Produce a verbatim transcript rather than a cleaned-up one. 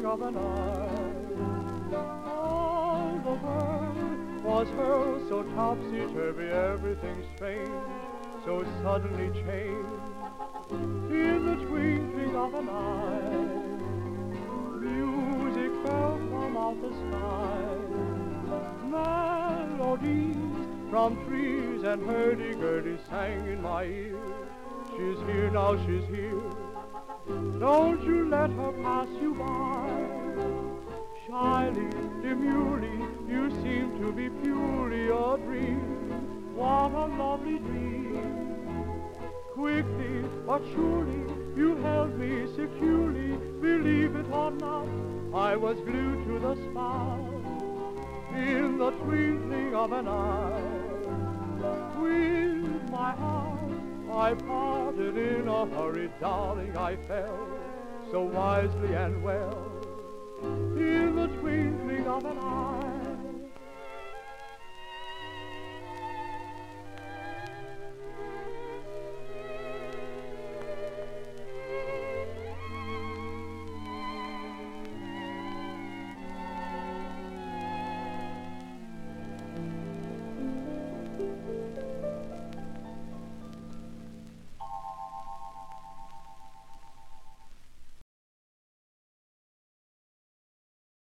of an eye. All the world was hurled so topsy-turvy, everything strange, so suddenly changed in the twinkling of an eye. Music fell from out the sky, melodies from trees and hurdy-gurdy sang in my ear. She's here now, she's here, don't you let her pass you by. Shyly, demurely, you seem to be purely a dream. What a lovely dream. Quickly but surely you held me securely. Believe it or not, I was glued to the spot in the twinkling of an eye. With my heart I parted in a hurry, darling, I fell so wisely and well in the twinkling